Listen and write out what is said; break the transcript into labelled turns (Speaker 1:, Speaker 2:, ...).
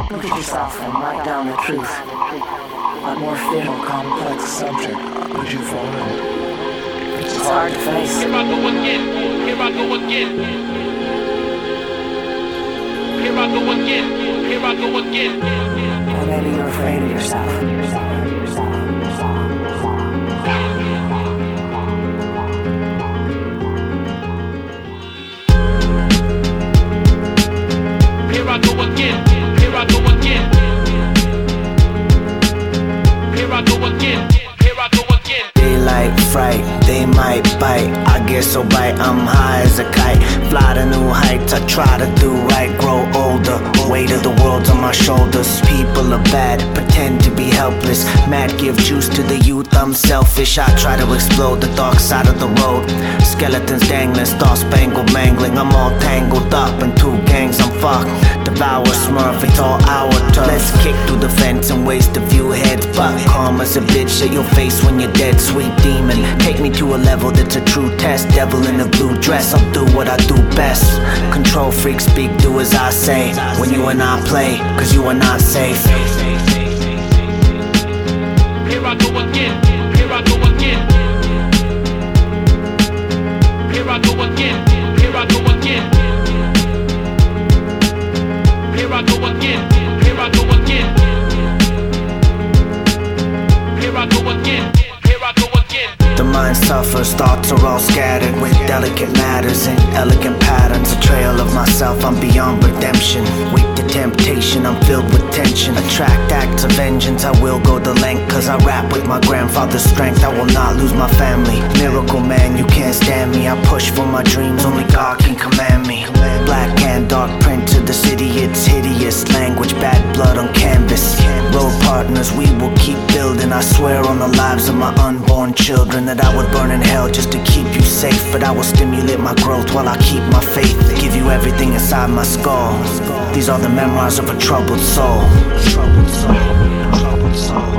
Speaker 1: Look at yourself and write down the truth. What more fit or complex subject would you find? It's hard to face.
Speaker 2: Here I go again. Here I go again. Here I go again. Here I go again.
Speaker 1: Or maybe you're afraid of yourself.
Speaker 2: Here I go again. Here I go again. Here I go again. Here I go again.
Speaker 3: Daylight fright, they might bite. I get so bright, I'm high as a kite. Fly to new heights, I try to do right. Grow older, weight of the world's on my shoulders. People are bad, pretend to be helpless. Mad, give juice to the youth, I'm selfish. I try to explode the dark side of the road. Skeletons dangling, star spangled mangling. I'm all tangled up in two gangs, I'm fucked. Devour Smurf, it's all our turf. Let's kick through the fence and waste a few heads. But karma's a bitch at your face when you're dead. Sweet demon, take me to a level that's a true test. Devil in a blue dress, I'll do what I do best. Control freak, speak, do as I say. When you and I play, cause you are not safe.
Speaker 2: Here I go again. Here I go again. Here I go again. Here I go again. Here I go again. Here I go again. Here I go again. Here I go again.
Speaker 3: The mind suffers, thoughts are all scattered with delicate matters and elegant patterns. A trail of myself, I'm beyond redemption. Weak to temptation, I'm filled with tension. Attract acts of vengeance, I will go the length. Cause I rap with my grandfather's strength. I will not lose my family. Miracle man, you can't stand me. I push for my dreams, only God can command me. Black and dark print to the city, it's hideous. Language, bad blood on canvas. Road partners, we will keep building. I swear on the lives of my unborn children that I would burn in hell just to keep you safe. But I will stimulate my growth while I keep my faith. Give you everything inside my skull. These are the memoirs of a troubled soul. Troubled soul. Troubled soul.